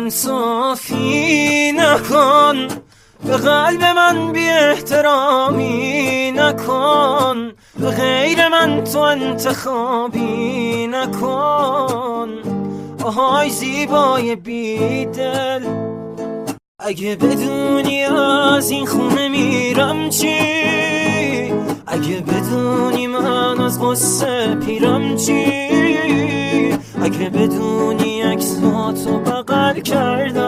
انصافی نکن، به قلب من بی احترامی نکن، به غیر من تو انتخابی نکن. آهای زیبای بیدل، اگه بدونی از این خونه میرم چی، اگه بدونی من از غصه پیرم چی، اگه بدونی عکساتو بغل کرده